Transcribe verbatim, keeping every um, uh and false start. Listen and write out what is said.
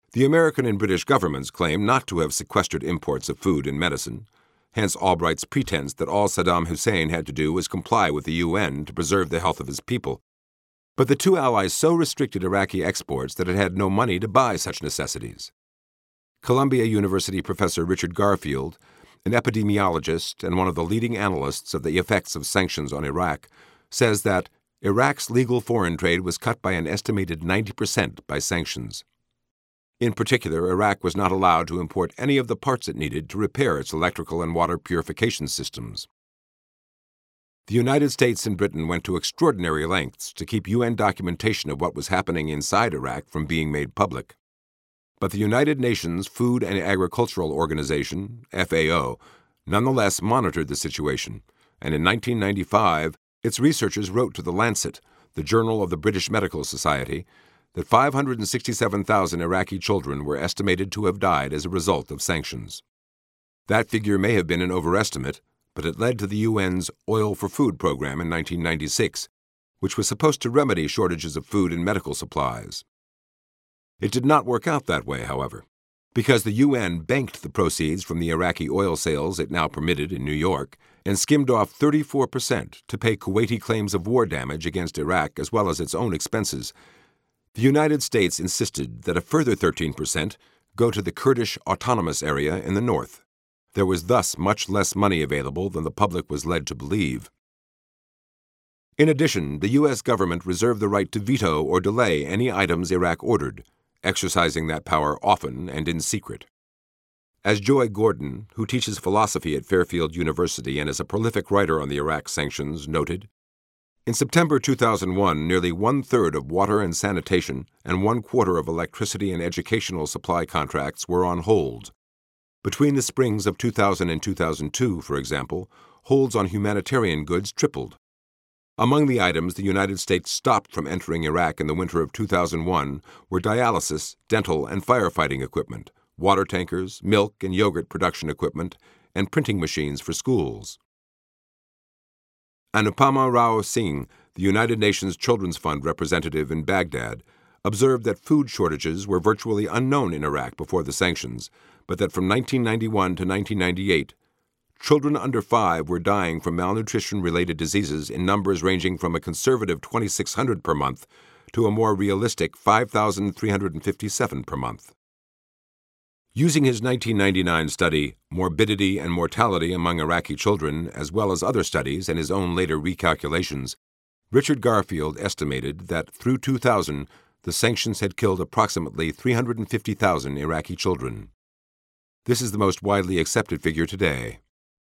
The American and British governments claim not to have sequestered imports of food and medicine, hence Albright's pretense that all Saddam Hussein had to do was comply with the U N to preserve the health of his people. But the two allies so restricted Iraqi exports that it had no money to buy such necessities. Columbia University professor Richard Garfield, an epidemiologist and one of the leading analysts of the effects of sanctions on Iraq, says that Iraq's legal foreign trade was cut by an estimated ninety percent by sanctions. In particular, Iraq was not allowed to import any of the parts it needed to repair its electrical and water purification systems. The United States and Britain went to extraordinary lengths to keep U N documentation of what was happening inside Iraq from being made public. But the United Nations Food and Agricultural Organization, F A O, nonetheless monitored the situation, and in nineteen ninety-five, its researchers wrote to The Lancet, the journal of the British Medical Society, that five hundred sixty-seven thousand Iraqi children were estimated to have died as a result of sanctions. That figure may have been an overestimate, but it led to the U N's Oil for Food program in nineteen ninety-six, which was supposed to remedy shortages of food and medical supplies. It did not work out that way, however, because the U N banked the proceeds from the Iraqi oil sales it now permitted in New York and skimmed off thirty-four percent to pay Kuwaiti claims of war damage against Iraq as well as its own expenses. The United States insisted that a further thirteen percent go to the Kurdish Autonomous Area in the north. There was thus much less money available than the public was led to believe. In addition, the U S government reserved the right to veto or delay any items Iraq ordered, exercising that power often and in secret. As Joy Gordon, who teaches philosophy at Fairfield University and is a prolific writer on the Iraq sanctions, noted, in September two thousand one, nearly one-third of water and sanitation and one-quarter of electricity and educational supply contracts were on hold. Between the springs of two thousand and two thousand two, for example, holds on humanitarian goods tripled. Among the items the United States stopped from entering Iraq in the winter of two thousand one were dialysis, dental, and firefighting equipment, water tankers, milk and yogurt production equipment, and printing machines for schools. Anupama Rao Singh, the United Nations Children's Fund representative in Baghdad, observed that food shortages were virtually unknown in Iraq before the sanctions, but that from nineteen ninety-one to nineteen ninety-eight, children under five were dying from malnutrition-related diseases in numbers ranging from a conservative twenty-six hundred per month to a more realistic five thousand three hundred fifty-seven per month. Using his nineteen ninety-nine study, Morbidity and Mortality Among Iraqi Children, as well as other studies and his own later recalculations, Richard Garfield estimated that through two thousand, the sanctions had killed approximately three hundred fifty thousand Iraqi children. This is the most widely accepted figure today.